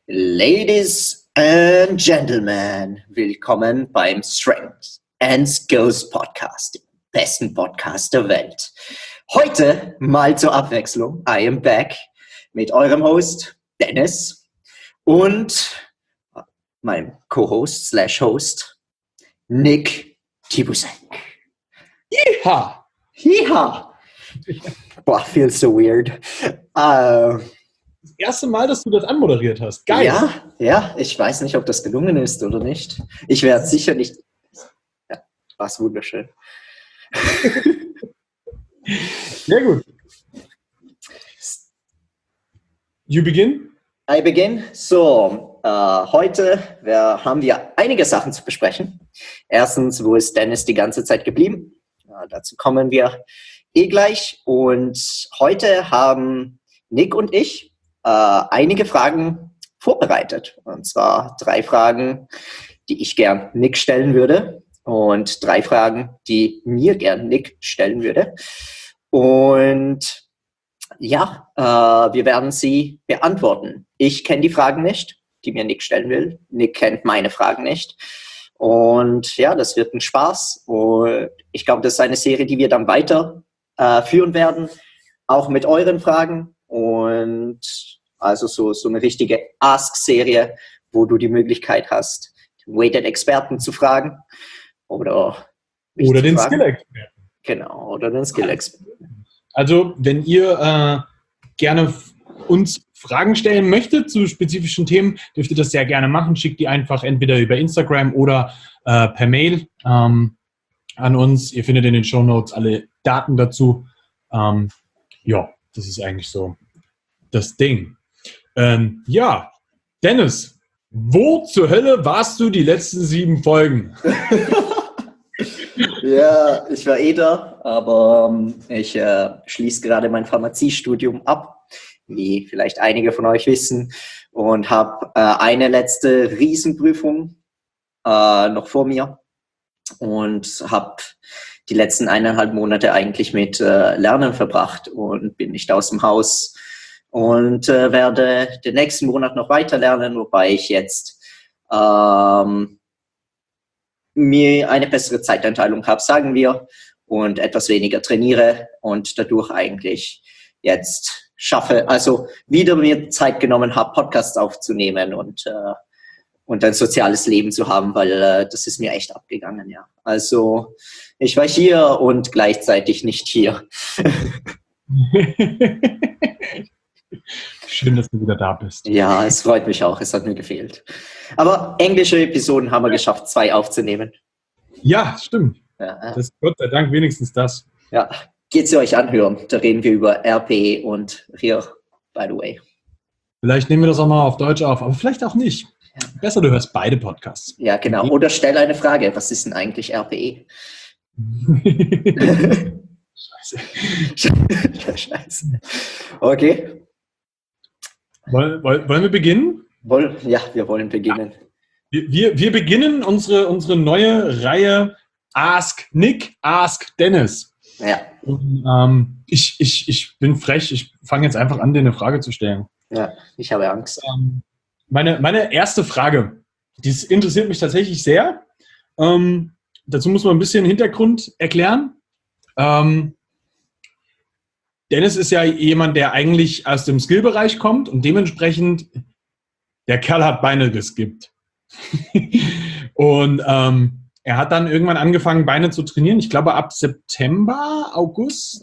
Ladies and Gentlemen, willkommen beim Strength and Skills Podcast, dem besten Podcast der Welt. Heute mal zur Abwechslung, I am back mit eurem Host Dennis und meinem Co-Host /Host Nick Tibusek. Yeehaw! Yeehaw! Boah, feels so weird. Das erste Mal, dass du das anmoderiert hast. Geil. Ja, ich weiß nicht, ob das gelungen ist oder nicht. Ich werde sicher nicht... Ja, war es wunderschön. Sehr gut. You begin? I begin. So, heute haben wir einige Sachen zu besprechen. Erstens, wo ist Dennis die ganze Zeit geblieben? Dazu kommen wir gleich. Und heute haben Nick und ich einige Fragen vorbereitet. Und zwar 3 Fragen, die ich gern Nick stellen würde und 3 Fragen, die mir gern Nick stellen würde. Und ja, wir werden sie beantworten. Ich kenne die Fragen nicht, die mir Nick stellen will. Nick kennt meine Fragen nicht. Und ja, das wird ein Spaß. Und ich glaube, das ist eine Serie, die wir dann weiter führen werden, auch mit euren Fragen. Und also so eine richtige Ask-Serie, wo du die Möglichkeit hast, Weighted-Experten zu fragen. Oder den Skill-Experten. Genau, oder den Skill-Experten. Also, wenn ihr gerne uns Fragen stellen möchtet zu spezifischen Themen, dürft ihr das sehr gerne machen. Schickt die einfach entweder über Instagram oder per Mail an uns. Ihr findet in den Shownotes alle Daten dazu. Ja, das ist eigentlich so das Ding. Ja, Dennis, wo zur Hölle warst du die letzten 7 Folgen? Ja, ich war da, aber ich schließe gerade mein Pharmaziestudium ab, wie vielleicht einige von euch wissen, und habe eine letzte Riesenprüfung noch vor mir und habe die letzten 1,5 Monate eigentlich mit Lernen verbracht und bin nicht aus dem Haus und werde den nächsten Monat noch weiter lernen, wobei ich jetzt mir eine bessere Zeiteinteilung habe, sagen wir, und etwas weniger trainiere und dadurch eigentlich jetzt schaffe, also wieder mir Zeit genommen habe, Podcasts aufzunehmen und ein soziales Leben zu haben, weil das ist mir echt abgegangen, ja. Also ich war hier und gleichzeitig nicht hier. Schön, dass du wieder da bist. Ja, es freut mich auch. Es hat mir gefehlt. Aber englische Episoden haben wir geschafft, 2 aufzunehmen. Ja, stimmt. Ja. Das ist Gott sei Dank wenigstens das. Ja, geht sie euch anhören. Da reden wir über RP und RIR, by the way. Vielleicht nehmen wir das auch mal auf Deutsch auf, aber vielleicht auch nicht. Ja. Besser, du hörst beide Podcasts. Ja, genau. Oder stell eine Frage. Was ist denn eigentlich RPE? Scheiße. Okay. Wollen wir beginnen? Ja, wir wollen beginnen. Wir beginnen unsere neue Reihe Ask Nick, Ask Dennis. Ja. Und, ich bin frech, ich fange jetzt einfach an, dir eine Frage zu stellen. Ja, ich habe Angst. Meine erste Frage, die interessiert mich tatsächlich sehr. Dazu muss man ein bisschen Hintergrund erklären. Dennis ist ja jemand, der eigentlich aus dem Skill-Bereich kommt und dementsprechend, der Kerl hat Beine geskippt. Und er hat dann irgendwann angefangen, Beine zu trainieren. Ich glaube, ab September, August?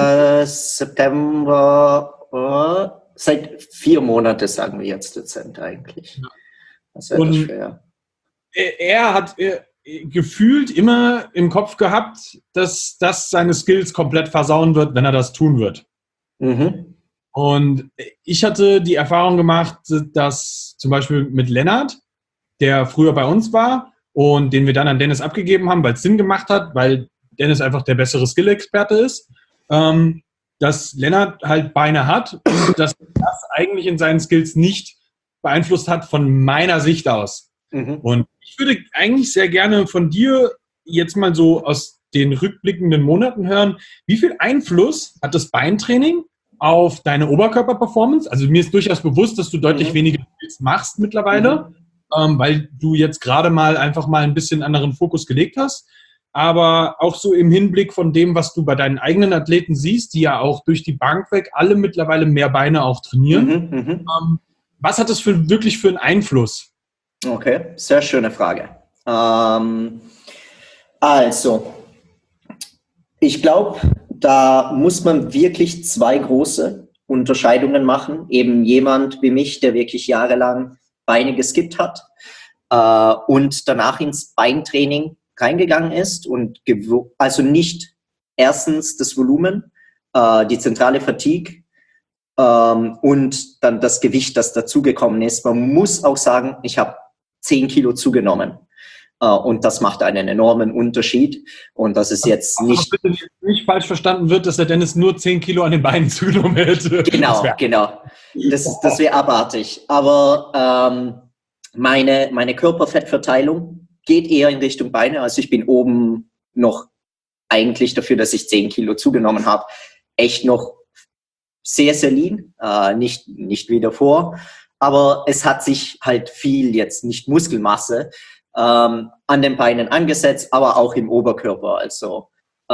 September, seit 4 Monaten, sagen wir jetzt dezent eigentlich. Das wäre schwer. Er hat gefühlt immer im Kopf gehabt, dass das seine Skills komplett versauen wird, wenn er das tun wird. Mhm. Und ich hatte die Erfahrung gemacht, dass zum Beispiel mit Lennart, der früher bei uns war und den wir dann an Dennis abgegeben haben, weil es Sinn gemacht hat, weil Dennis einfach der bessere Skill-Experte ist, dass Lennart halt Beine hat und dass das eigentlich in seinen Skills nicht beeinflusst hat von meiner Sicht aus. Mhm. Und ich würde eigentlich sehr gerne von dir jetzt mal so aus den rückblickenden Monaten hören, wie viel Einfluss hat das Beintraining auf deine Oberkörperperformance? Also mir ist durchaus bewusst, dass du deutlich weniger jetzt machst mittlerweile, weil du jetzt gerade mal einfach mal ein bisschen anderen Fokus gelegt hast. Aber auch so im Hinblick von dem, was du bei deinen eigenen Athleten siehst, die ja auch durch die Bank weg alle mittlerweile mehr Beine auch trainieren. Was hat das wirklich für einen Einfluss? Okay, sehr schöne Frage. Also, ich glaube, da muss man wirklich zwei große Unterscheidungen machen. Eben jemand wie mich, der wirklich jahrelang Beine geskippt hat und danach ins Beintraining reingegangen ist und also nicht erstens das Volumen, die zentrale Fatigue und dann das Gewicht, das dazugekommen ist. Man muss auch sagen, ich habe 10 Kilo zugenommen. Und das macht einen enormen Unterschied. Und das ist jetzt nicht... Aber bitte nicht falsch verstanden wird, dass der Dennis nur 10 Kilo an den Beinen zugenommen hätte. Genau. Das wäre abartig. Aber meine Körperfettverteilung geht eher in Richtung Beine. Also ich bin oben noch eigentlich dafür, dass ich 10 Kilo zugenommen habe, echt noch sehr, sehr lean. Nicht wie davor. Aber es hat sich halt viel jetzt, nicht Muskelmasse, an den Beinen angesetzt, aber auch im Oberkörper. Also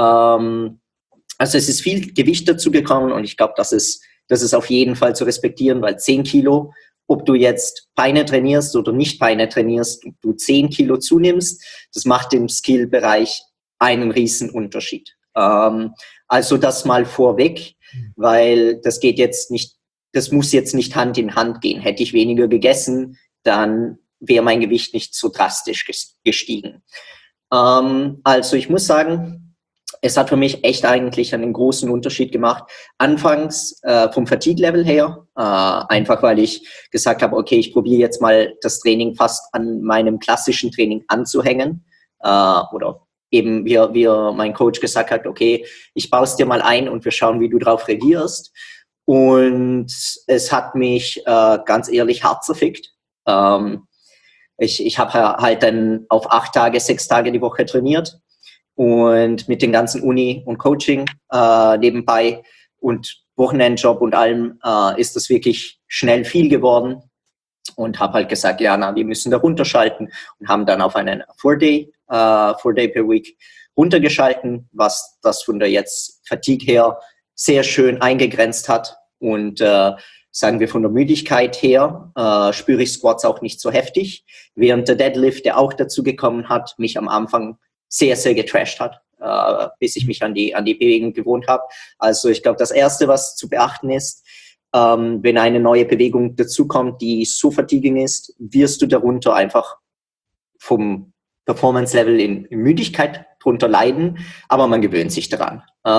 es ist viel Gewicht dazu gekommen und ich glaube, das ist auf jeden Fall zu respektieren, weil 10 Kilo, ob du jetzt Beine trainierst oder nicht Beine trainierst, du 10 Kilo zunimmst, das macht im Skillbereich einen riesen Unterschied. Also das mal vorweg, weil das muss jetzt nicht Hand in Hand gehen. Hätte ich weniger gegessen, dann wäre mein Gewicht nicht so drastisch gestiegen. Also ich muss sagen, es hat für mich echt eigentlich einen großen Unterschied gemacht. Anfangs vom Fatigue-Level her, einfach weil ich gesagt habe, okay, ich probiere jetzt mal das Training fast an meinem klassischen Training anzuhängen. Oder eben wie mein Coach gesagt hat, okay, ich baue es dir mal ein und wir schauen, wie du darauf reagierst. Und es hat mich ganz ehrlich hart zerfickt. Ich habe halt dann auf 8 Tage, 6 Tage die Woche trainiert und mit den ganzen Uni und Coaching nebenbei und Wochenendjob und allem ist das wirklich schnell viel geworden und habe halt gesagt, ja, wir müssen da runterschalten und haben dann auf einen 4-Day per Week runtergeschalten, was das von der jetzt Fatigue her sehr schön eingegrenzt hat und sagen wir von der Müdigkeit her, spüre ich Squats auch nicht so heftig, während der Deadlift, der auch dazu gekommen hat, mich am Anfang sehr, sehr getrashed hat, bis ich mich an die Bewegung gewohnt habe. Also ich glaube, das Erste, was zu beachten ist, wenn eine neue Bewegung dazukommt, die so fatiging ist, wirst du darunter einfach vom Performance-Level in Müdigkeit drunter leiden, aber man gewöhnt sich daran.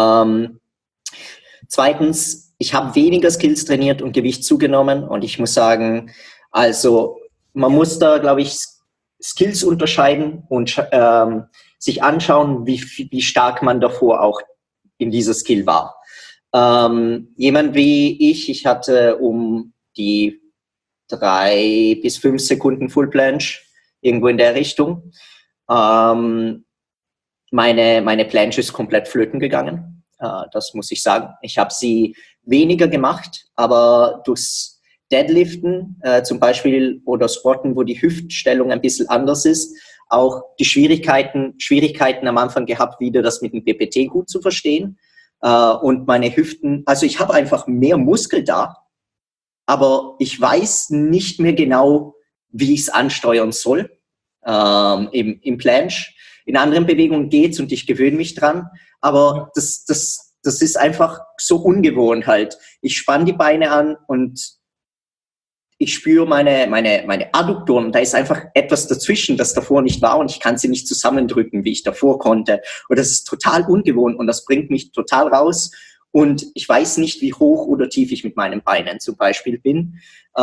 Zweitens, ich habe weniger Skills trainiert und Gewicht zugenommen und ich muss sagen, also man muss da, glaube ich, Skills unterscheiden und sich anschauen, wie stark man davor auch in dieser Skill war. Jemand wie ich hatte um die 3 bis 5 Sekunden Full Planche, irgendwo in der Richtung. Meine Planche ist komplett flöten gegangen. Das muss ich sagen. Ich habe sie weniger gemacht, aber durchs Deadliften zum Beispiel oder Squatten, wo die Hüftstellung ein bisschen anders ist, auch die Schwierigkeiten am Anfang gehabt, wieder das mit dem PPT gut zu verstehen. Und meine Hüften, also ich habe einfach mehr Muskel da, aber ich weiß nicht mehr genau, wie ich es ansteuern soll im Planche. In anderen Bewegungen geht's und ich gewöhne mich dran, aber das ist einfach so ungewohnt halt. Ich spanne die Beine an und ich spüre meine Adduktoren. Da ist einfach etwas dazwischen, das davor nicht war und ich kann sie nicht zusammendrücken, wie ich davor konnte. Und das ist total ungewohnt und das bringt mich total raus. Und ich weiß nicht, wie hoch oder tief ich mit meinen Beinen zum Beispiel bin.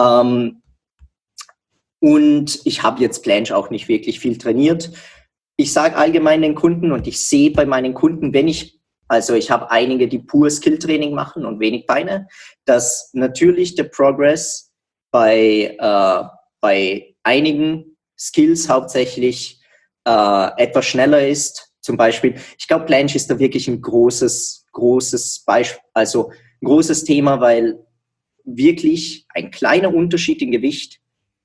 Und ich habe jetzt Planche auch nicht wirklich viel trainiert. Ich sage allgemein den Kunden und ich sehe bei meinen Kunden, also ich habe einige, die pur Skill-Training machen und wenig Beine, dass natürlich der Progress bei einigen Skills hauptsächlich etwas schneller ist. Zum Beispiel, ich glaube, Planche ist da wirklich ein großes Beispiel, also ein großes Thema, weil wirklich ein kleiner Unterschied im Gewicht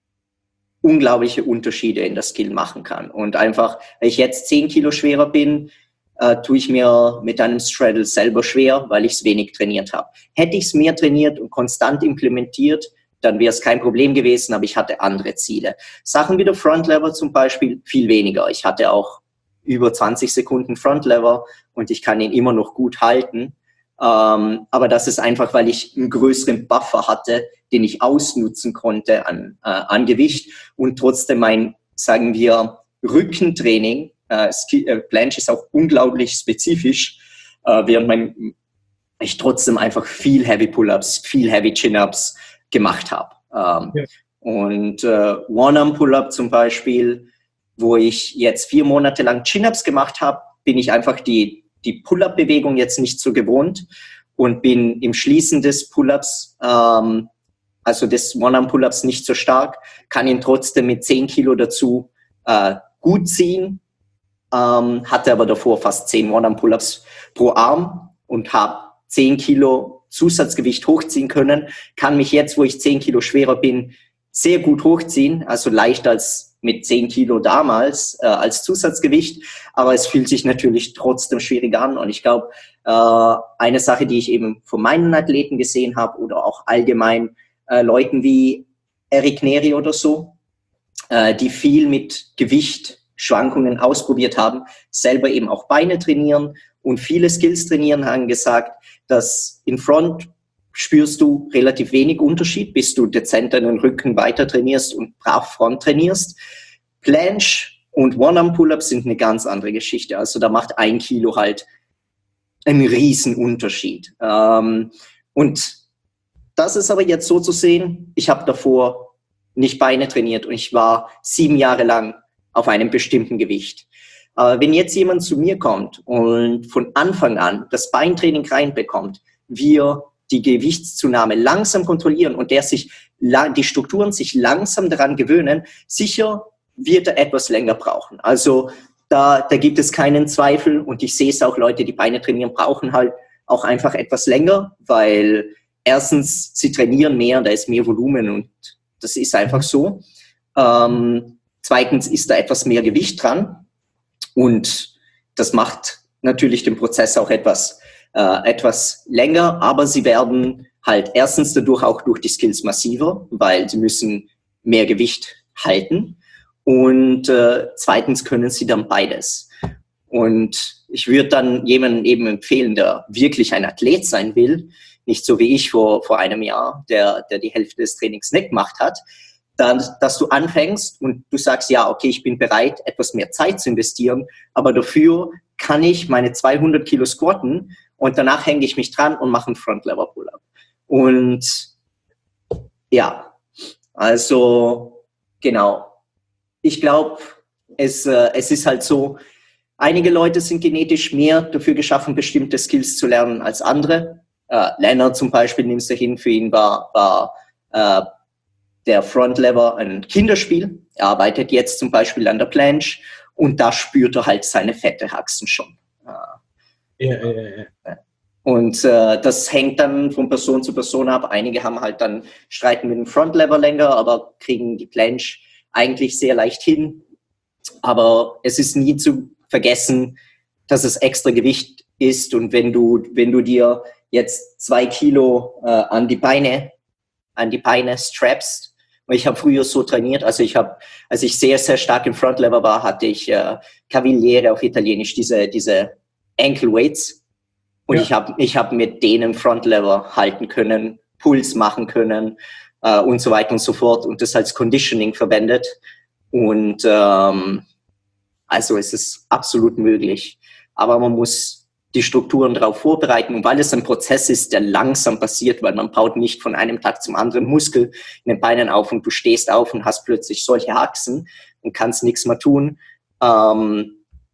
unglaubliche Unterschiede in der Skill machen kann. Und einfach, wenn ich jetzt 10 Kilo schwerer bin, tue ich mir mit einem Straddle selber schwer, weil ich es wenig trainiert habe. Hätte ich es mehr trainiert und konstant implementiert, dann wäre es kein Problem gewesen, aber ich hatte andere Ziele. Sachen wie der Front Lever zum Beispiel viel weniger. Ich hatte auch über 20 Sekunden Front Lever und ich kann ihn immer noch gut halten. Aber das ist einfach, weil ich einen größeren Buffer hatte, den ich ausnutzen konnte an Gewicht und trotzdem mein, sagen wir, Rückentraining, Planche ist auch unglaublich spezifisch, während ich trotzdem einfach viel Heavy Pull-Ups, viel Heavy Chin-Ups gemacht habe. Ja. Und One-Arm-Pull-Up zum Beispiel, wo ich jetzt 4 Monate lang Chin-Ups gemacht habe, bin ich einfach die Pull-Up-Bewegung jetzt nicht so gewohnt und bin im Schließen des Pull-Ups, also des One-Arm-Pull-Ups nicht so stark, kann ihn trotzdem mit 10 Kilo dazu gut ziehen, hatte aber davor fast 10 One-Arm-Pull-Ups pro Arm und habe 10 Kilo Zusatzgewicht hochziehen können, kann mich jetzt, wo ich 10 Kilo schwerer bin, sehr gut hochziehen, also leichter als mit 10 Kilo damals als Zusatzgewicht, aber es fühlt sich natürlich trotzdem schwierig an und ich glaube, eine Sache, die ich eben von meinen Athleten gesehen habe oder auch allgemein Leuten wie Eric Neri oder so, die viel mit Gewichtschwankungen ausprobiert haben, selber eben auch Beine trainieren und viele Skills trainieren, haben gesagt, dass in Front spürst du relativ wenig Unterschied, bis du dezent deinen Rücken weiter trainierst und brav Front trainierst. Planche und One-Arm-Pull-Ups sind eine ganz andere Geschichte. Also da macht 1 Kilo halt einen riesen Unterschied. Und das ist aber jetzt so zu sehen, ich habe davor nicht Beine trainiert und ich war 7 Jahre lang auf einem bestimmten Gewicht. Wenn jetzt jemand zu mir kommt und von Anfang an das Beintraining reinbekommt, wir die Gewichtszunahme langsam kontrollieren und die Strukturen sich langsam daran gewöhnen, sicher wird er etwas länger brauchen. Also da gibt es keinen Zweifel und ich sehe es auch, Leute, die Beine trainieren, brauchen halt auch einfach etwas länger, weil erstens, sie trainieren mehr, da ist mehr Volumen und das ist einfach so. Zweitens ist da etwas mehr Gewicht dran und das macht natürlich den Prozess auch etwas länger, aber sie werden halt erstens dadurch auch durch die Skills massiver, weil sie müssen mehr Gewicht halten und zweitens können sie dann beides. Und ich würde dann jemanden eben empfehlen, der wirklich ein Athlet sein will, nicht so wie ich vor einem Jahr, der die Hälfte des Trainings nicht gemacht hat, dann, dass du anfängst und du sagst, ja, okay, ich bin bereit, etwas mehr Zeit zu investieren, aber dafür kann ich meine 200 Kilo squatten und danach hänge ich mich dran und mache einen Front-Lever-Pull-Up. Und ja, also genau. Ich glaube, es ist halt so, einige Leute sind genetisch mehr dafür geschaffen, bestimmte Skills zu lernen als andere. Leonard zum Beispiel, nimmst du hin, für ihn war der Front Lever ein Kinderspiel. Er arbeitet jetzt zum Beispiel an der Planche und da spürt er halt seine fette Haxen schon. Ja. Und das hängt dann von Person zu Person ab. Einige haben halt dann streiten mit dem Front Lever länger, aber kriegen die Planche eigentlich sehr leicht hin. Aber es ist nie zu vergessen, dass es extra Gewicht ist und wenn du dir jetzt 2 Kilo an die Beine strappst. Und ich habe früher so trainiert, als ich sehr, sehr stark im Frontlever war, hatte ich Cavaliere auf Italienisch, diese Ankle Weights. Und ja. ich hab mit denen Frontlever halten können, Puls machen können und so weiter und so fort und das als Conditioning verwendet. Und also es ist absolut möglich. Aber man muss die Strukturen darauf vorbereiten. Und weil es ein Prozess ist, der langsam passiert, weil man baut nicht von einem Tag zum anderen Muskel in den Beinen auf und du stehst auf und hast plötzlich solche Haxen und kannst nichts mehr tun. Und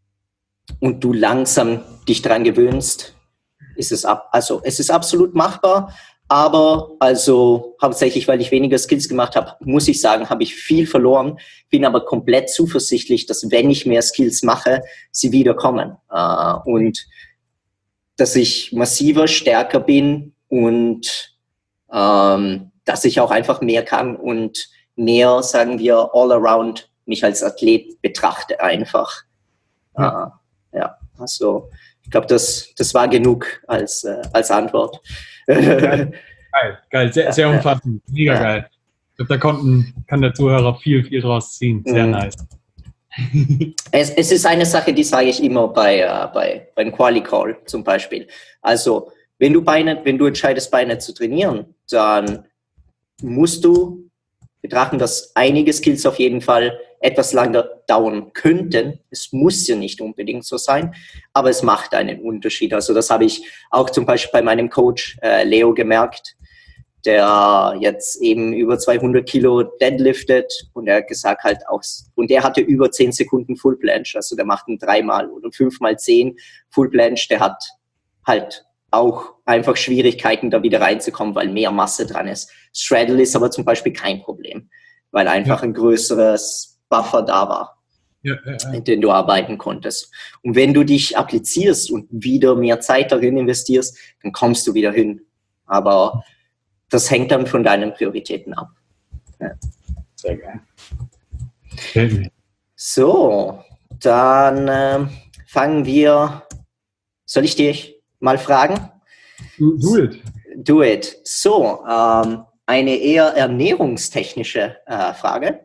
du langsam dich daran gewöhnst, ist es ist absolut machbar. Aber also hauptsächlich, weil ich weniger Skills gemacht habe, muss ich sagen, habe ich viel verloren. Bin aber komplett zuversichtlich, dass wenn ich mehr Skills mache, sie wiederkommen. Und dass ich massiver, stärker bin und dass ich auch einfach mehr kann und mehr, sagen wir, all around mich als Athlet betrachte einfach. Ja. Ja, also ich glaube, das war genug als Antwort. Geil, sehr, sehr umfassend, mega geil. Ich glaube, da kann der Zuhörer viel, viel draus ziehen. Sehr nice. Es ist eine Sache, die sage ich immer beim Quali-Call zum Beispiel. Also, wenn du entscheidest, Beine zu trainieren, dann musst du betrachten, dass einige Skills auf jeden Fall etwas länger dauern könnten. Es muss ja nicht unbedingt so sein, aber es macht einen Unterschied. Also das habe ich auch zum Beispiel bei meinem Coach Leo gemerkt, der jetzt eben über 200 Kilo deadliftet und er hat gesagt halt auch, und der hatte über 10 Sekunden Full Planche, also der macht einen 3x oder 5x10 Full Planche, der hat halt auch einfach Schwierigkeiten, da wieder reinzukommen, weil mehr Masse dran ist. Straddle ist aber zum Beispiel kein Problem, weil einfach ein größeres Buffer da war, mit dem du arbeiten konntest. Und wenn du dich applizierst und wieder mehr Zeit darin investierst, dann kommst du wieder hin. Aber das hängt dann von deinen Prioritäten ab. Ja. Sehr geil. So, dann fangen wir. Soll ich dich mal fragen? Do it. Do it. So, eine eher ernährungstechnische Frage.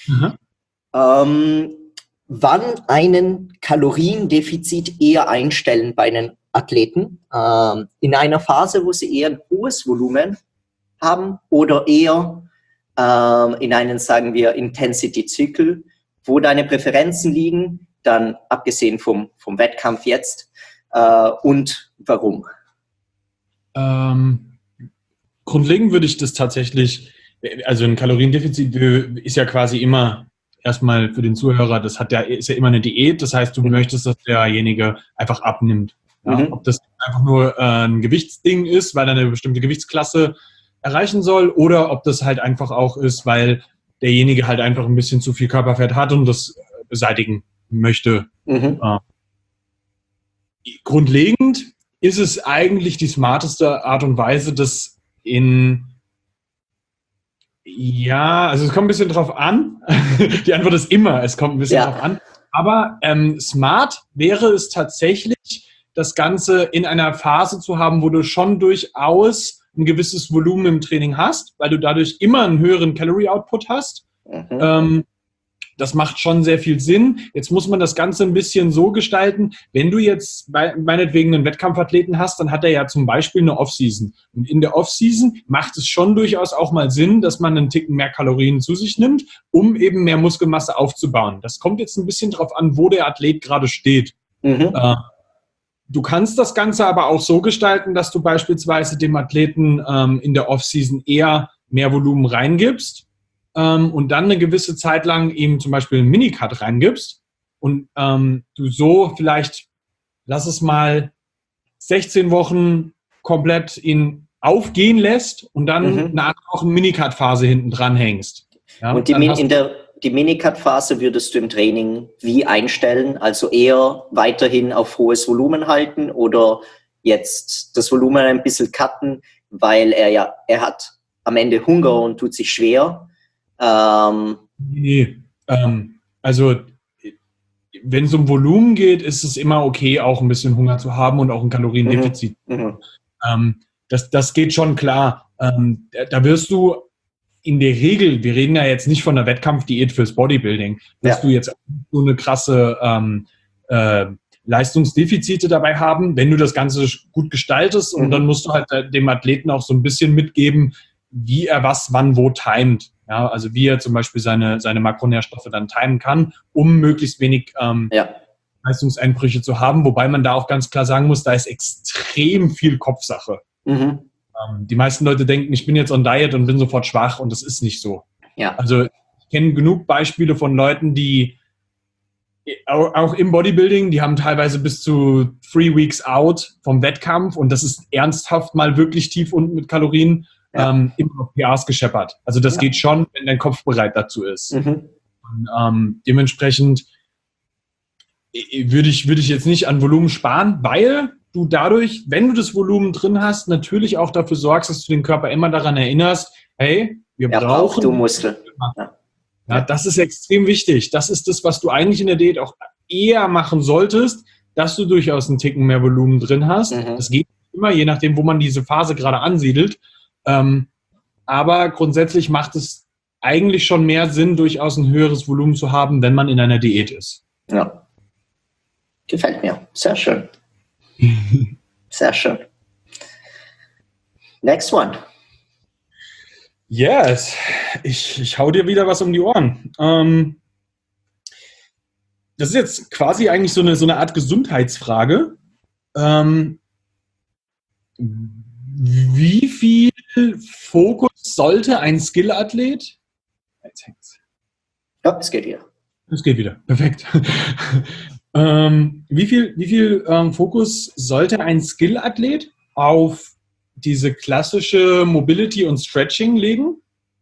Wann einen Kaloriendefizit eher einstellen bei einem Athleten? In einer Phase, wo sie eher ein hohes Volumen haben oder eher in einen, sagen wir, Intensity-Zyklus, wo deine Präferenzen liegen, dann abgesehen vom Wettkampf jetzt und warum? Grundlegend würde ich das tatsächlich, also ein Kaloriendefizit ist ja quasi immer erstmal für den Zuhörer, ist ja immer eine Diät, das heißt, du möchtest, dass derjenige einfach abnimmt. Ja? Ob das einfach nur ein Gewichtsding ist, weil er eine bestimmte Gewichtsklasse erreichen soll, oder ob das halt einfach auch ist, weil derjenige halt einfach ein bisschen zu viel Körperfett hat und das beseitigen möchte. Grundlegend ist es eigentlich die smarteste Art und Weise, das also es kommt ein bisschen drauf an. Die Antwort ist immer, es kommt ein bisschen drauf an. Aber smart wäre es tatsächlich, das Ganze in einer Phase zu haben, wo du schon durchaus ein gewisses Volumen im Training hast, weil du dadurch immer einen höheren Calorie-Output hast. Das macht schon sehr viel Sinn. Jetzt muss man das Ganze ein bisschen so gestalten, wenn du jetzt meinetwegen einen Wettkampfathleten hast, dann hat er ja zum Beispiel eine Off-Season. Und in der Off-Season macht es schon durchaus auch mal Sinn, dass man einen Ticken mehr Kalorien zu sich nimmt, um eben mehr Muskelmasse aufzubauen. Das kommt jetzt ein bisschen drauf an, wo der Athlet gerade steht. Du kannst das Ganze aber auch so gestalten, dass du beispielsweise dem Athleten in der Off-Season eher mehr Volumen reingibst und dann eine gewisse Zeit lang ihm zum Beispiel einen Minicut reingibst und du so vielleicht, lass es mal 16 Wochen komplett ihn aufgehen lässt und dann eine 8 Wochen Minicut-Phase hinten dran hängst. Ja? Und die Minicut-Phase würdest du im Training wie einstellen? Also eher weiterhin auf hohes Volumen halten oder jetzt das Volumen ein bisschen cutten, weil er hat am Ende Hunger und tut sich schwer? Nee, also wenn es um Volumen geht, ist es immer okay, auch ein bisschen Hunger zu haben und auch ein Kaloriendefizit. Das geht schon klar. Da wirst du in der Regel, wir reden ja jetzt nicht von einer Wettkampfdiät fürs Bodybuilding, dass du jetzt so eine krasse Leistungsdefizite dabei haben, wenn du das Ganze gut gestaltest und dann musst du halt dem Athleten auch so ein bisschen mitgeben, wie er was, wann, wo timet. Ja, also wie er zum Beispiel seine Makronährstoffe dann timen kann, um möglichst wenig Leistungseinbrüche zu haben, wobei man da auch ganz klar sagen muss, da ist extrem viel Kopfsache. Die meisten Leute denken, ich bin jetzt on Diet und bin sofort schwach und das ist nicht so. Ja. Also ich kenne genug Beispiele von Leuten, die auch im Bodybuilding, die haben teilweise bis zu 3 weeks out vom Wettkampf und das ist ernsthaft mal wirklich tief unten mit Kalorien immer auf PRs gescheppert. Also das geht schon, wenn dein Kopf bereit dazu ist. Und, dementsprechend würde ich jetzt nicht an Volumen sparen, weil du dadurch, wenn du das Volumen drin hast, natürlich auch dafür sorgst, dass du den Körper immer daran erinnerst, hey, Wir Ja, brauchen du Muskel. Ja. Ja, das ist extrem wichtig. Das ist das, was du eigentlich in der Diät auch eher machen solltest, dass du durchaus einen Ticken mehr Volumen drin hast. Das geht immer, je nachdem, wo man diese Phase gerade ansiedelt. Aber grundsätzlich macht es eigentlich schon mehr Sinn, durchaus ein höheres Volumen zu haben, wenn man in einer Diät ist. Ja. Gefällt mir. Sehr schön. Sehr schön. Next one. Yes, ich hau dir wieder was um die Ohren. Das ist jetzt quasi eigentlich so eine Art Gesundheitsfrage. Wie viel Fokus sollte ein Skill-Athlet? Jetzt hängt's. Ja, es geht hier. Es geht wieder. Perfekt. Wie viel Fokus sollte ein Skill-Athlet auf diese klassische Mobility und Stretching legen?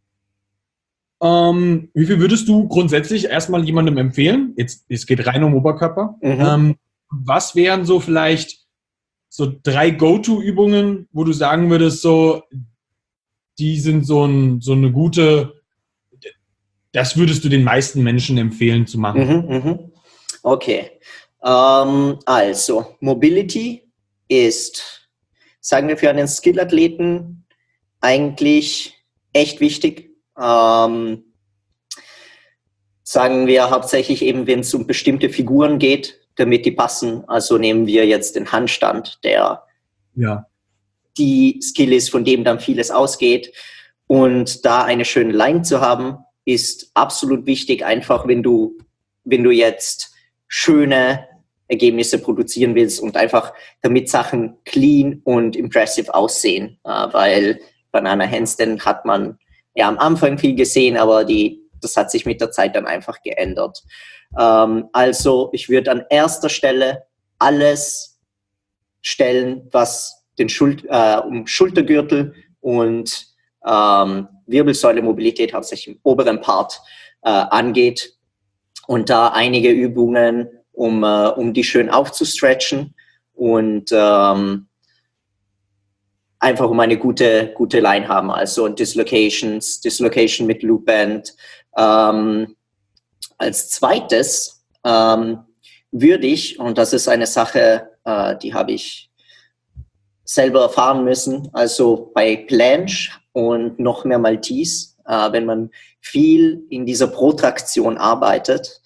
Wie viel würdest du grundsätzlich erstmal jemandem empfehlen? Es geht rein um Oberkörper. Was wären so vielleicht so 3 Go-To-Übungen, wo du sagen würdest, so, die sind so eine gute, das würdest du den meisten Menschen empfehlen zu machen? Okay. Also, Mobility ist, sagen wir, für einen Skill-Athleten eigentlich echt wichtig. Sagen wir hauptsächlich eben, wenn es um bestimmte Figuren geht, damit die passen. Also nehmen wir jetzt den Handstand, der die Skill ist, von dem dann vieles ausgeht. Und da eine schöne Line zu haben, ist absolut wichtig. Einfach, wenn du jetzt schöne Ergebnisse produzieren willst und einfach damit Sachen clean und impressive aussehen. Weil Banana Handstand hat man ja am Anfang viel gesehen, aber das hat sich mit der Zeit dann einfach geändert. Also ich würde an erster Stelle alles stellen, was den Schultergürtel und Wirbelsäule-Mobilität, hauptsächlich im oberen Part, angeht. Und da einige Übungen, um die schön aufzustretchen und einfach um eine gute Line haben. Also Dislocation mit Loop Band. Als zweites würde ich, und das ist eine Sache, die habe ich selber erfahren müssen, also bei Planche und noch mehr Maltese, wenn man viel in dieser Protraktion arbeitet,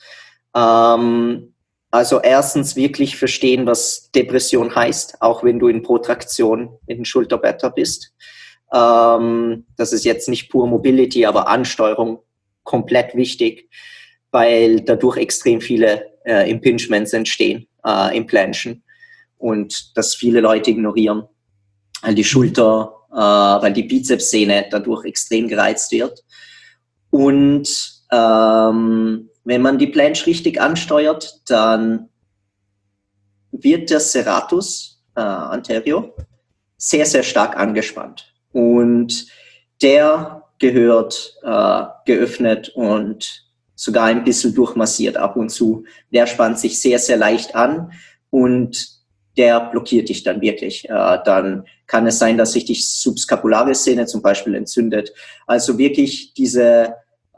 also erstens wirklich verstehen, was Depression heißt, auch wenn du in Protraktion mit dem Schulterblätter bist. Das ist jetzt nicht pure Mobility, aber Ansteuerung komplett wichtig, weil dadurch extrem viele Impingements entstehen im Planchen und das viele Leute ignorieren, weil die Schulter, weil die Bizepssehne dadurch extrem gereizt wird. Und wenn man die Planche richtig ansteuert, dann wird der Serratus anterior sehr, sehr stark angespannt. Und der gehört geöffnet und sogar ein bisschen durchmassiert ab und zu. Der spannt sich sehr, sehr leicht an und der blockiert dich dann wirklich. Dann kann es sein, dass sich die subskapulare Szene zum Beispiel entzündet. Also wirklich diese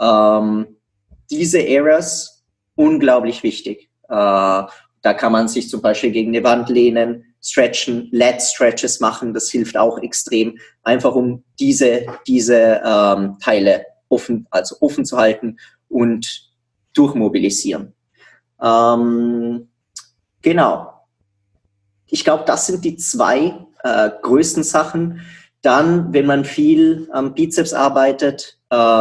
Areas unglaublich wichtig. Da kann man sich zum Beispiel gegen eine Wand lehnen, stretchen, Lat-Stretches machen, das hilft auch extrem, einfach um diese Teile offen zu halten und durchmobilisieren. Genau. Ich glaube, das sind die 2 größten Sachen. Dann, wenn man viel am Bizeps arbeitet,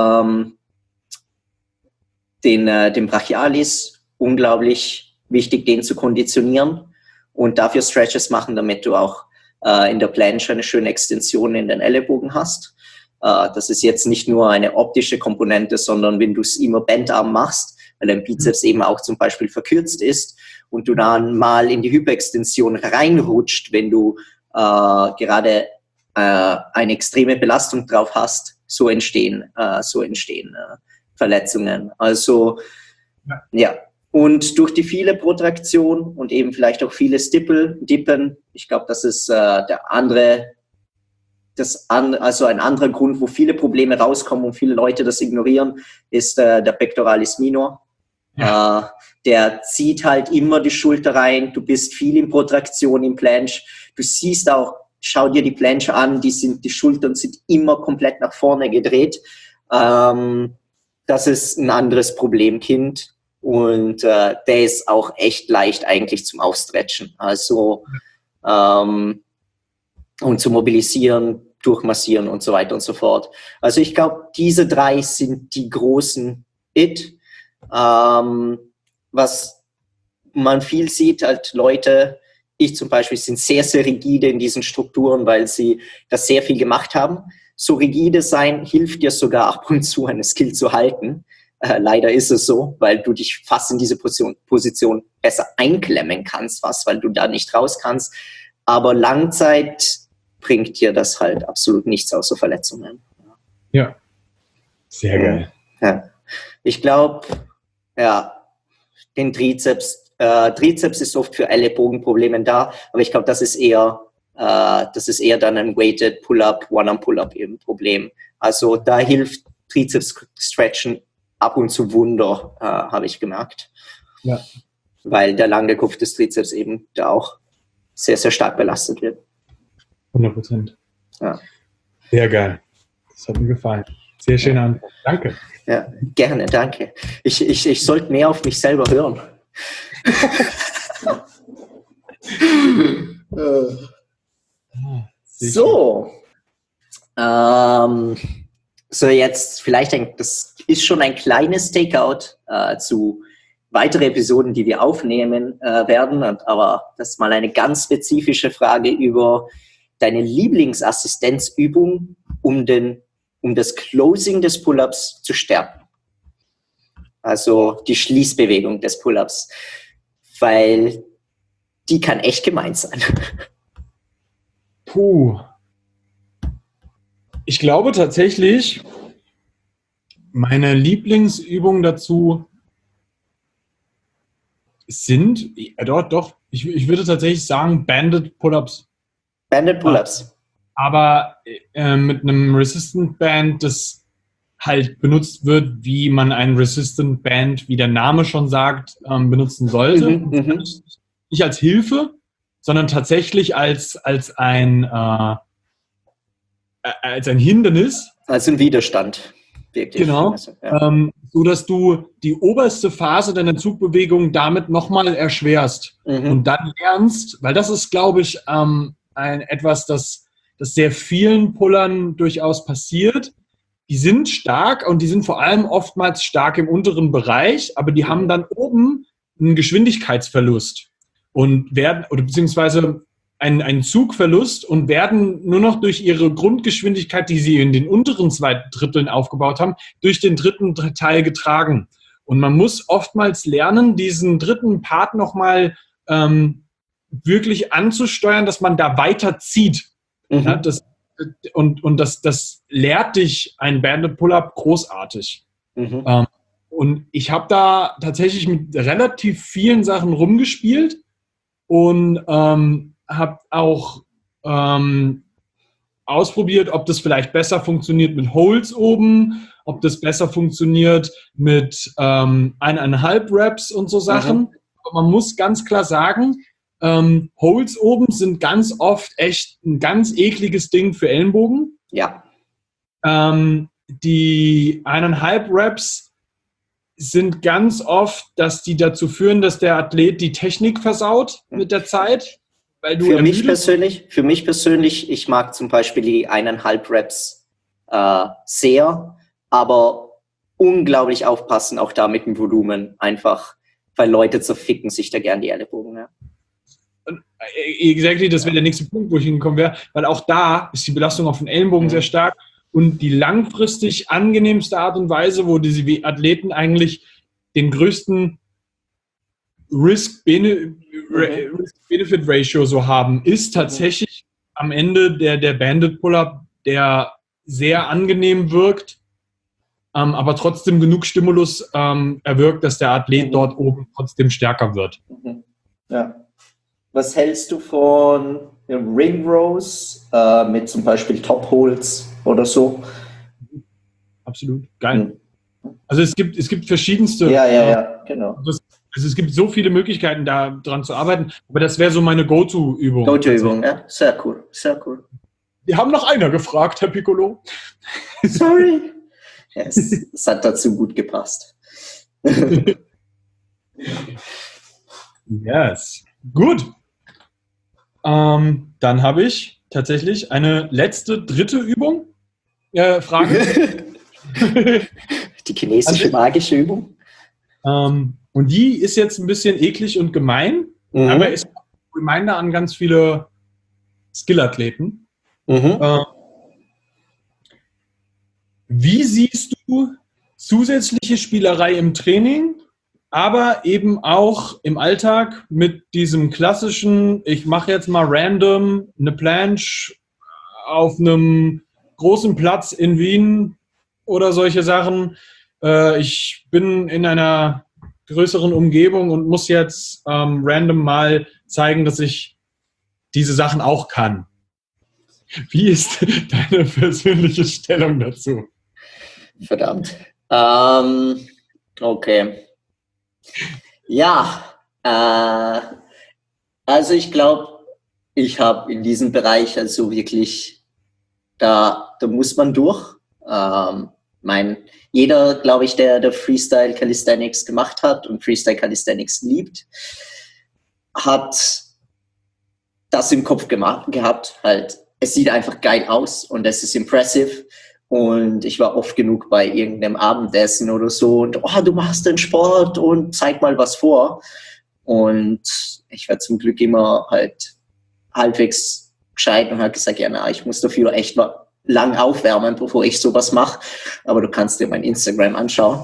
den Brachialis, unglaublich wichtig, den zu konditionieren und dafür Stretches machen, damit du auch in der Planche eine schöne Extension in den Ellenbogen hast. Das ist jetzt nicht nur eine optische Komponente, sondern wenn du es immer Bendarm machst, weil dein Bizeps eben auch zum Beispiel verkürzt ist und du dann mal in die Hyperextension reinrutscht, wenn du gerade eine extreme Belastung drauf hast, so entstehen Verletzungen. Also ja. Und durch die viele Protraktion und eben vielleicht auch viele Dippen, ich glaube, das ist der andere also ein anderer Grund, wo viele Probleme rauskommen und viele Leute das ignorieren, ist der Pectoralis minor. Ja. Der zieht halt immer die Schulter rein. Du bist viel in Protraktion im Planche. Du siehst auch, schau dir die Planche an, die Schultern sind immer komplett nach vorne gedreht. Das ist ein anderes Problemkind. Und der ist auch echt leicht eigentlich zum Aufstretchen. Also und zu mobilisieren, durchmassieren und so weiter und so fort. Also ich glaube, diese 3 sind die großen was man viel sieht, halt Leute, ich zum Beispiel, sind sehr, sehr rigide in diesen Strukturen, weil sie das sehr viel gemacht haben. So rigide sein hilft dir sogar ab und zu, eine Skill zu halten. Leider ist es so, weil du dich fast in diese Position besser einklemmen kannst, weil du da nicht raus kannst. Aber Langzeit bringt dir das halt absolut nichts außer Verletzungen. Ja, sehr geil. Ja. Ich glaube, den Trizeps ist oft für Ellenbogenprobleme da, aber ich glaube, das ist eher dann ein Weighted Pull-Up, One-Arm-Pull-Up eben Problem. Also da hilft Trizeps-Stretchen ab und zu Wunder, habe ich gemerkt. Ja. Weil der lange Kopf des Trizeps eben da auch sehr, sehr stark belastet wird. 100%. Ja. Sehr geil. Das hat mir gefallen. Sehr schöne Antwort. Danke. Ja, gerne, danke. Ich sollte mehr auf mich selber hören. So. So jetzt vielleicht, das ist schon ein kleines Takeout zu weiteren Episoden, die wir aufnehmen werden. Aber das ist mal eine ganz spezifische Frage über deine Lieblingsassistenzübung, um das Closing des Pull-Ups zu stärken. Also die Schließbewegung des Pull-Ups. Weil die kann echt gemein sein. Puh. Ich glaube tatsächlich, meine Lieblingsübungen dazu sind, ich würde tatsächlich sagen, Banded Pull-Ups. Banded Pull-Ups. Aber mit einem Resistant Band, das halt benutzt wird, wie man ein Resistant Band, wie der Name schon sagt, benutzen sollte. Nicht als Hilfe, sondern tatsächlich als ein Hindernis. Als ein Widerstand. Wirklich. Genau. Ja. So dass du die oberste Phase deiner Zugbewegung damit nochmal erschwerst und dann lernst, weil das ist, glaube ich, etwas, das sehr vielen Pullern durchaus passiert. Die sind stark und die sind vor allem oftmals stark im unteren Bereich, aber die haben dann oben einen Geschwindigkeitsverlust und beziehungsweise einen Zugverlust und werden nur noch durch ihre Grundgeschwindigkeit, die sie in den unteren 2 Dritteln aufgebaut haben, durch den dritten Teil getragen. Und man muss oftmals lernen, diesen dritten Part nochmal wirklich anzusteuern, dass man da weiter zieht. Ja, das lehrt dich ein Banded Pull-Up großartig. Und ich habe da tatsächlich mit relativ vielen Sachen rumgespielt und habe auch ausprobiert, ob das vielleicht besser funktioniert mit Holds oben, ob das besser funktioniert mit 1,5 Reps und so Sachen. Aber man muss ganz klar sagen, Holds oben sind ganz oft echt ein ganz ekliges Ding für Ellenbogen. Ja. Die 1,5 Reps sind ganz oft, dass die dazu führen, dass der Athlet die Technik versaut mit der Zeit. Weil du für mich persönlich, ich mag zum Beispiel die 1,5 Reps sehr, aber unglaublich aufpassen, auch da mit dem Volumen einfach, weil Leute zerficken sich da gern die Ellenbogen. Ja. Exactly, das wäre der nächste Punkt, wo ich hingekommen wäre, weil auch da ist die Belastung auf den Ellenbogen sehr stark und die langfristig angenehmste Art und Weise, wo diese Athleten eigentlich den größten Risk-Benefit-Ratio so haben, ist tatsächlich am Ende der Banded Pull-Up, der sehr angenehm wirkt, aber trotzdem genug Stimulus erwirkt, dass der Athlet dort oben trotzdem stärker wird. Ja. Was hältst du von Ring Rows mit zum Beispiel Top Holds oder so. Absolut, geil. Also es gibt verschiedenste. Ja, genau. Also es gibt so viele Möglichkeiten, da dran zu arbeiten, aber das wäre so meine Go-To-Übung. Go-To-Übung, ja, sehr cool, sehr cool. Wir haben nach einer gefragt, Herr Piccolo. Sorry. Ja, es hat dazu gut gepasst. Yes. Gut. Dann habe ich tatsächlich eine dritte Übung. Frage. Die chinesische magische Übung. Und die ist jetzt ein bisschen eklig und gemein, aber ist ein Reminder an ganz viele Skillathleten. Wie siehst du zusätzliche Spielerei im Training, aber eben auch im Alltag mit diesem klassischen, ich mache jetzt mal random eine Planche auf einem großen Platz in Wien oder solche Sachen. Ich bin in einer größeren Umgebung und muss jetzt random mal zeigen, dass ich diese Sachen auch kann. Wie ist deine persönliche Stellung dazu? Verdammt. Okay. Ja, also ich glaube, ich habe in diesem Bereich also wirklich, da muss man durch. Jeder, glaube ich, der Freestyle Calisthenics gemacht hat und Freestyle Calisthenics liebt, hat das im Kopf gehabt. Halt, es sieht einfach geil aus und es ist impressive. Und ich war oft genug bei irgendeinem Abendessen oder so und du machst den Sport und zeig mal was vor. Und ich war zum Glück immer halt halbwegs gescheit und habe gesagt, ja, na, ich muss dafür echt mal lang aufwärmen, bevor ich sowas mache. Aber du kannst dir mein Instagram anschauen.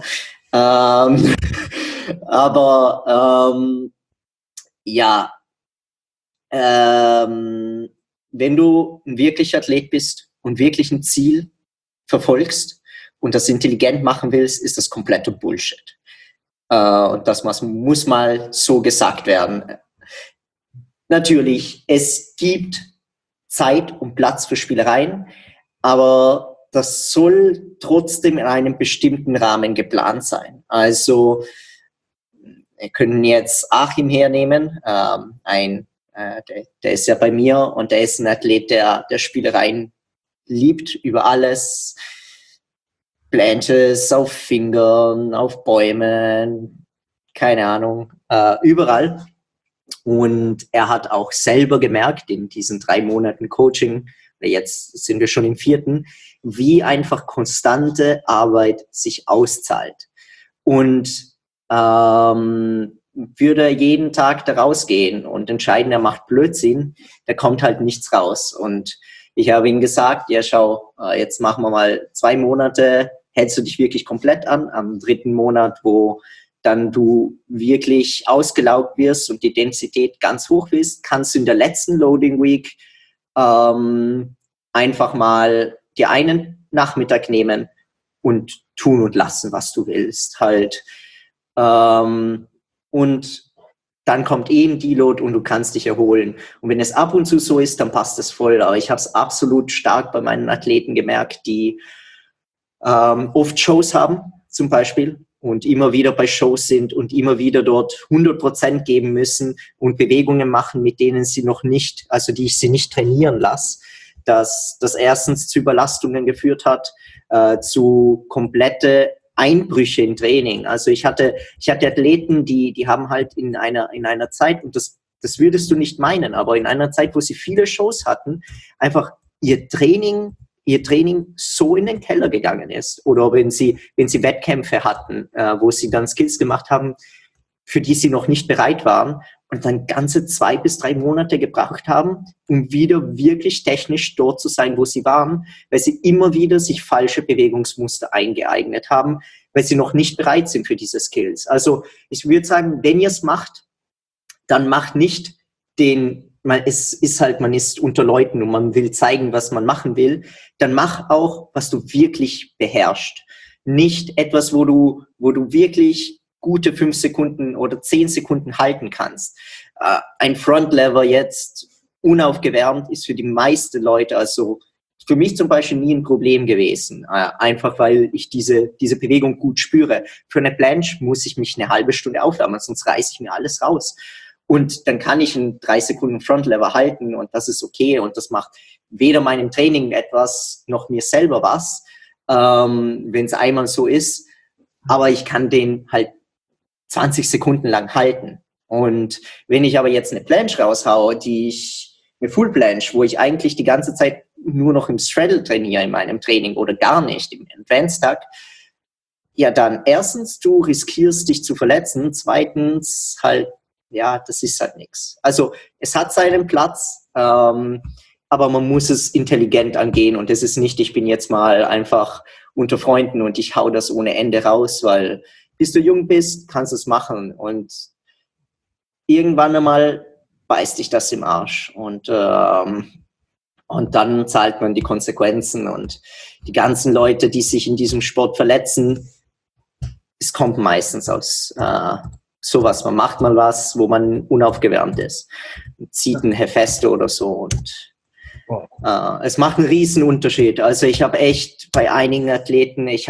Wenn du ein wirklicher Athlet bist und wirklich ein Ziel verfolgst und das intelligent machen willst, ist das kompletter Bullshit. Und das muss mal so gesagt werden. Natürlich, es gibt Zeit und Platz für Spielereien, aber das soll trotzdem in einem bestimmten Rahmen geplant sein. Also, wir können jetzt Achim hernehmen, der ist ja bei mir und der ist ein Athlet, der Spielereien liebt über alles. Planches auf Fingern, auf Bäumen, keine Ahnung, überall. Und er hat auch selber gemerkt in diesen 3 Monaten Coaching, jetzt sind wir schon im 4., wie einfach konstante Arbeit sich auszahlt. Und würde er jeden Tag da rausgehen und entscheiden, er macht Blödsinn, da kommt halt nichts raus. Und ich habe ihm gesagt, ja schau, jetzt machen wir mal 2 Monate, hältst du dich wirklich komplett an, am 3. Monat, wo dann du wirklich ausgelaugt wirst und die Densität ganz hoch ist, kannst du in der letzten Loading Week einfach mal dir einen Nachmittag nehmen und tun und lassen, was du willst. Halt. Und dann kommt eben Deload und du kannst dich erholen. Und wenn es ab und zu so ist, dann passt es voll. Aber ich habe es absolut stark bei meinen Athleten gemerkt, die oft Shows haben, zum Beispiel, und immer wieder bei Shows sind und immer wieder dort 100% geben müssen und Bewegungen machen, mit denen sie noch nicht, also die ich sie nicht trainieren lasse, dass das erstens zu Überlastungen geführt hat, zu komplette Einbrüche im Training. Also ich hatte Athleten, die haben halt in einer Zeit, und das würdest du nicht meinen, aber in einer Zeit, wo sie viele Shows hatten, einfach ihr Training so in den Keller gegangen ist. Oder wenn sie Wettkämpfe hatten, wo sie dann Skills gemacht haben, für die sie noch nicht bereit waren und dann ganze 2 bis 3 Monate gebraucht haben, um wieder wirklich technisch dort zu sein, wo sie waren, weil sie immer wieder sich falsche Bewegungsmuster eingeeignet haben, weil sie noch nicht bereit sind für diese Skills. Also ich würde sagen, wenn ihr es macht, dann macht nicht man ist unter Leuten und man will zeigen, was man machen will, dann mach auch, was du wirklich beherrschst. Nicht etwas, wo du wirklich gute 5 Sekunden oder 10 Sekunden halten kannst. Ein Frontlever jetzt unaufgewärmt ist für die meisten Leute, also für mich zum Beispiel nie ein Problem gewesen, einfach weil ich diese Bewegung gut spüre. Für eine Planche muss ich mich eine halbe Stunde aufwärmen, sonst reiße ich mir alles raus. Und dann kann ich in 3 Sekunden Frontlever halten und das ist okay und das macht weder meinem Training etwas noch mir selber was, wenn es einmal so ist. Aber ich kann den halt 20 Sekunden lang halten. Und wenn ich aber jetzt eine Planche raushaue, eine Full Planche, wo ich eigentlich die ganze Zeit nur noch im Straddle trainiere in meinem Training oder gar nicht im Advanced Tag, ja dann erstens, du riskierst dich zu verletzen, zweitens halt, ja, das ist halt nichts. Also es hat seinen Platz, aber man muss es intelligent angehen und es ist nicht, ich bin jetzt mal einfach unter Freunden und ich hau das ohne Ende raus, weil bis du jung bist, kannst du es machen und irgendwann einmal beißt dich das im Arsch und dann zahlt man die Konsequenzen und die ganzen Leute, die sich in diesem Sport verletzen, es kommt meistens aus sowas. Man macht mal was, wo man unaufgewärmt ist, zieht ein Hefeste oder so und es macht einen riesen Unterschied. Also ich habe echt bei einigen Athleten, ich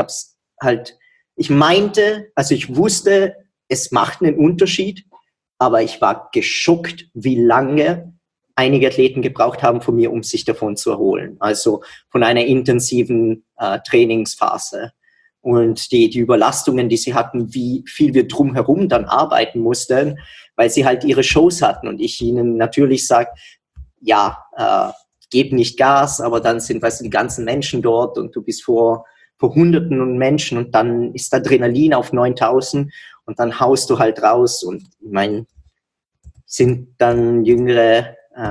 wusste, es macht einen Unterschied, aber ich war geschockt, wie lange einige Athleten gebraucht haben von mir, um sich davon zu erholen. Also von einer intensiven Trainingsphase. Und die Überlastungen, die sie hatten, wie viel wir drumherum dann arbeiten mussten, weil sie halt ihre Shows hatten. Und ich ihnen natürlich sage, ja, gib nicht Gas, aber dann sind, weißt du, die ganzen Menschen dort und du bist vor Hunderten und Menschen und dann ist Adrenalin auf 9000 und dann haust du halt raus und ich meine, sind dann Jüngere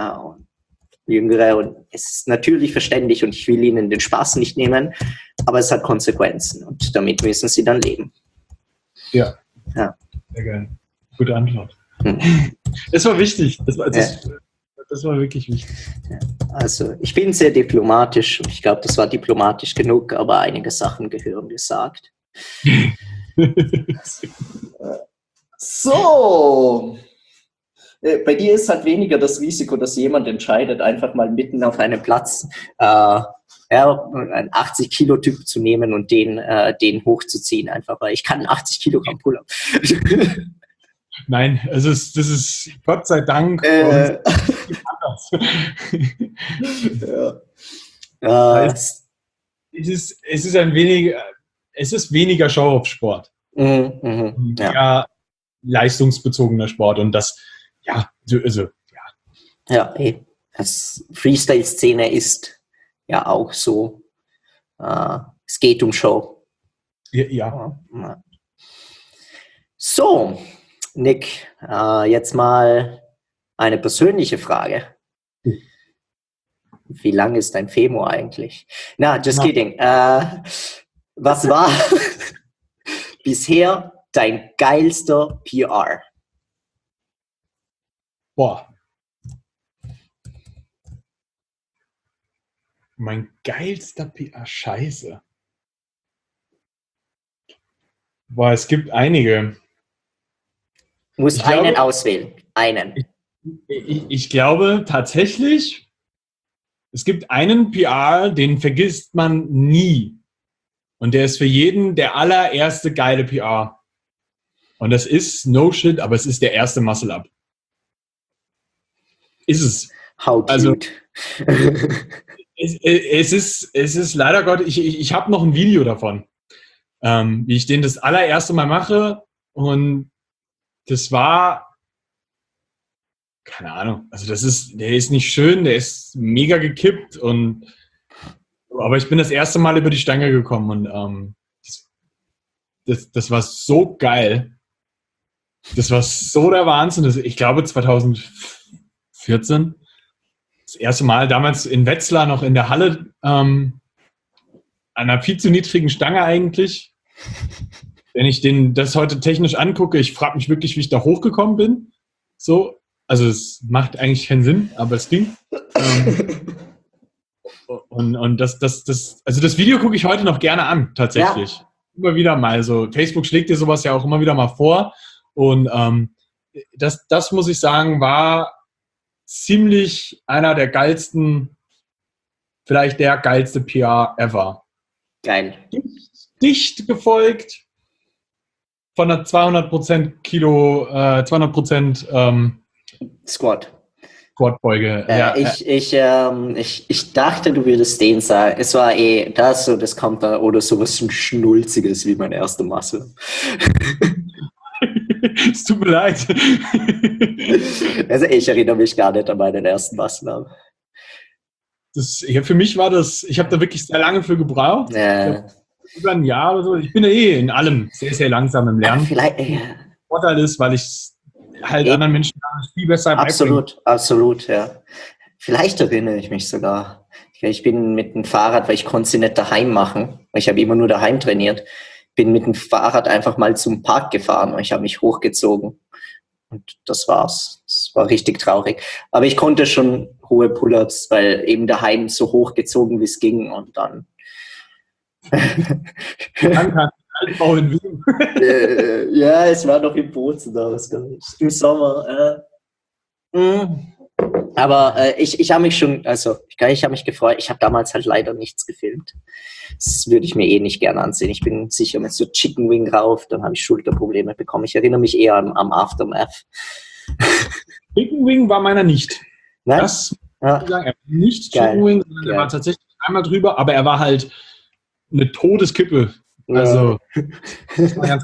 und es ist natürlich verständlich und ich will ihnen den Spaß nicht nehmen, aber es hat Konsequenzen und damit müssen sie dann leben. Ja. Sehr geil. Gute Antwort. Das war wichtig. Das war wirklich wichtig. Also ich bin sehr diplomatisch und ich glaube, das war diplomatisch genug, aber einige Sachen gehören gesagt. So. Bei dir ist halt weniger das Risiko, dass jemand entscheidet, einfach mal mitten auf einem Platz einen 80-Kilo-Typ zu nehmen und den hochzuziehen, einfach weil ich kann 80 Kilogramm Pull-up. Nein, das ist Gott sei Dank anders. Es ist weniger Show-off-Sport. Ja, leistungsbezogener Sport und das, ja, also, ja. Ja, das Freestyle-Szene ist ja auch so. Es geht um Show. Ja. So, Nick, jetzt mal eine persönliche Frage. Wie lang ist dein Femur eigentlich? Na, just kidding. Was war bisher dein geilster PR? Boah. Mein geilster PR, scheiße. Boah, es gibt einige. Du musst einen auswählen. Einen. Ich glaube tatsächlich, es gibt einen PR, den vergisst man nie. Und der ist für jeden der allererste geile PR. Und das ist no shit, aber es ist der erste Muscle-Up. Ist es. How cute. Also, es ist leider Gott, ich habe noch ein Video davon, wie ich den das allererste Mal mache und das war, keine Ahnung, also der ist nicht schön, der ist mega gekippt aber ich bin das erste Mal über die Stange gekommen und das war so geil. Das war so der Wahnsinn. Ich glaube 2014, das erste Mal, damals in Wetzlar noch in der Halle, an einer viel zu niedrigen Stange eigentlich. Wenn ich das heute technisch angucke, ich frage mich wirklich, wie ich da hochgekommen bin. So, also es macht eigentlich keinen Sinn, aber es ging. Und das Video gucke ich heute noch gerne an, tatsächlich. Ja. Immer wieder mal so. Facebook schlägt dir sowas ja auch immer wieder mal vor. Und das muss ich sagen, war ziemlich einer der geilsten, vielleicht der geilste PR ever. Geil. Dicht gefolgt von einer 200% Squad. Quadbeuge. Ich dachte, du würdest den sagen. Es war das, so, das kommt da, oder sowas Schnulziges wie meine erste Masse. Es tut mir leid. Also ich erinnere mich gar nicht an meinen ersten Massennamen. Für mich war das, ich habe da wirklich sehr lange für gebraucht. Über ein Jahr oder so. Ich bin ja in allem sehr, sehr langsam im Lernen. Vielleicht, Vorteil ist, weil ich halt anderen Menschen viel besser absolut, ja. Vielleicht erinnere ich mich sogar. Ich bin mit dem Fahrrad, weil ich konnte sie nicht daheim machen. Ich habe immer nur daheim trainiert. Bin mit dem Fahrrad einfach mal zum Park gefahren und ich habe mich hochgezogen. Und das war's. Das war richtig traurig. Aber ich konnte schon hohe Pull-ups, weil eben daheim so hochgezogen, wie es ging. Und dann... ja, es war noch im Bozen da, im Sommer. Aber ich habe mich schon, ich habe mich gefreut. Ich habe damals halt leider nichts gefilmt. Das würde ich mir nicht gerne ansehen. Ich bin sicher mit so Chicken Wing rauf, dann habe ich Schulterprobleme bekommen. Ich erinnere mich eher am Aftermath. Chicken Wing war meiner nicht. Nein? Das muss ich sagen, er war nicht Chicken Wing, sondern er war tatsächlich einmal drüber, aber er war halt eine Todeskippe. Also, das war ganz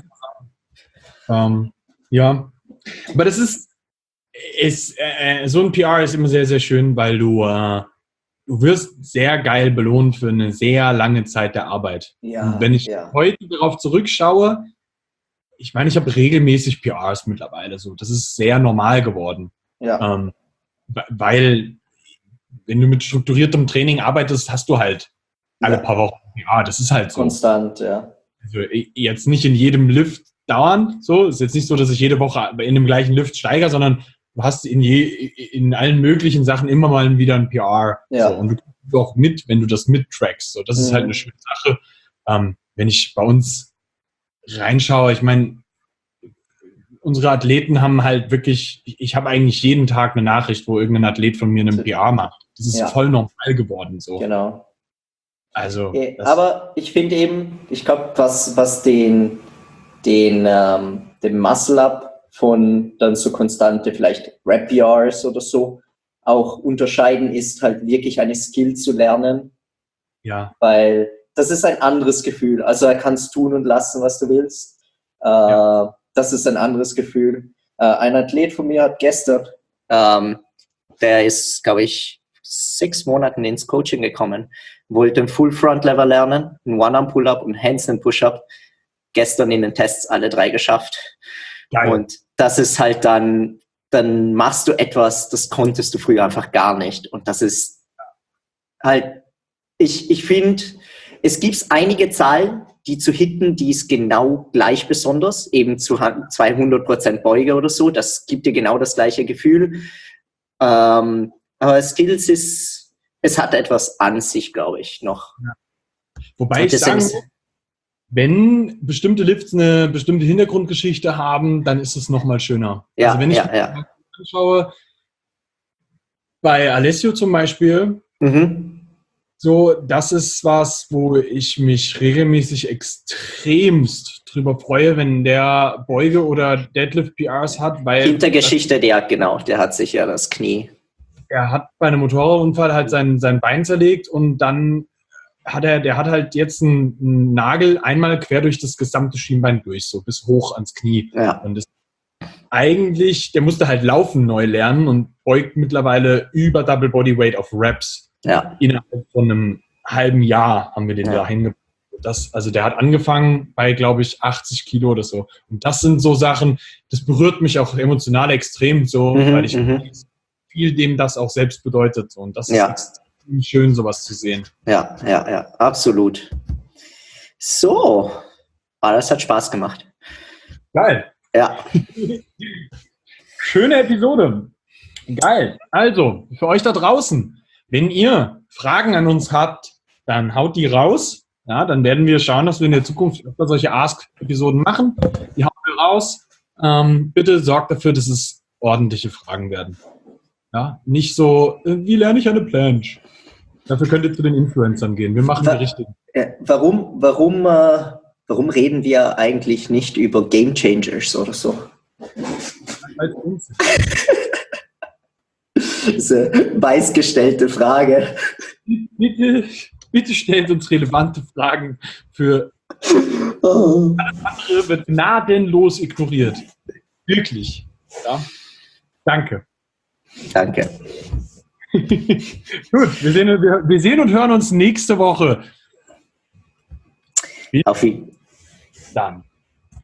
ja. Aber das ist so ein PR ist immer sehr, sehr schön, weil du wirst sehr geil belohnt für eine sehr lange Zeit der Arbeit. Und wenn ich heute darauf zurückschaue, ich meine, ich habe regelmäßig PRs mittlerweile so. Das ist sehr normal geworden. Ja. Weil, wenn du mit strukturiertem Training arbeitest, hast du halt alle paar Wochen. Ja, das ist halt so. Konstant, ja. Also jetzt nicht in jedem Lift dauernd so. Es ist jetzt nicht so, dass ich jede Woche in dem gleichen Lift steige, sondern du hast in allen möglichen Sachen immer mal wieder ein PR. Ja. So. Und du kommst auch mit, wenn du das mittrackst. So. Das ist halt eine schöne Sache. Wenn ich bei uns reinschaue, ich meine, unsere Athleten haben halt wirklich, ich habe eigentlich jeden Tag eine Nachricht, wo irgendein Athlet von mir einen PR macht. Das ist voll normal geworden. So. Genau. Also, aber ich finde eben, ich glaube, was den Muscle-Up von dann so konstante vielleicht Rep-PRs oder so auch unterscheiden, ist halt wirklich eine Skill zu lernen. Ja. Weil das ist ein anderes Gefühl. Also er kann es tun und lassen, was du willst. Das ist ein anderes Gefühl. Ein Athlet von mir hat gestern, der ist, glaube ich, 6 Monaten ins Coaching gekommen, wollte einen Full Front Lever lernen, einen One-Arm Pull-Up und Handstand Push-Up. Gestern in den Tests alle 3 geschafft. Geil. Und das ist halt dann machst du etwas, das konntest du früher einfach gar nicht. Und das ist halt, ich finde, es gibt einige Zahlen, die zu hitten, die ist genau gleich besonders, eben zu 200% Beuge oder so. Das gibt dir genau das gleiche Gefühl. Aber Skills es hat etwas an sich, glaube ich, noch. Ja. Wobei ich sagen muss, wenn bestimmte Lifts eine bestimmte Hintergrundgeschichte haben, dann ist es nochmal schöner. Ja, also wenn ich mir anschaue, bei Alessio zum Beispiel, so, das ist was, wo ich mich regelmäßig extremst drüber freue, wenn der Beuge- oder Deadlift-PRs hat, weil... Hintergeschichte, der hat sich ja das Knie. Er hat bei einem Motorradunfall halt sein Bein zerlegt und dann hat halt jetzt einen Nagel einmal quer durch das gesamte Schienbein durch, so bis hoch ans Knie. Ja. Und das eigentlich, der musste halt Laufen neu lernen und beugt mittlerweile über Double Bodyweight auf Reps. Ja. Innerhalb von einem halben Jahr haben wir den da hingebracht. Also der hat angefangen bei, glaube ich, 80 Kilo oder so. Und das sind so Sachen, das berührt mich auch emotional extrem so, weil ich viel dem das auch selbst bedeutet. Und das ist extrem schön, sowas zu sehen. Ja, absolut. So, das hat Spaß gemacht. Geil. Ja. Schöne Episode. Geil. Also, für euch da draußen, wenn ihr Fragen an uns habt, dann haut die raus. Ja, dann werden wir schauen, dass wir in der Zukunft öfter solche Ask-Episoden machen. Die hauen wir raus. Bitte sorgt dafür, dass es ordentliche Fragen werden. Ja, nicht so, wie lerne ich eine Planche? Dafür könnt ihr zu den Influencern gehen. Wir machen die richtigen. Warum reden wir eigentlich nicht über Game Changers oder so? Das ist eine weiß gestellte Frage. Bitte stellt uns relevante Fragen für alles andere wird gnadenlos ignoriert. Wirklich. Ja? Danke. Danke. Gut, wir sehen und hören uns nächste Woche. Auf Wiedersehen. Dann.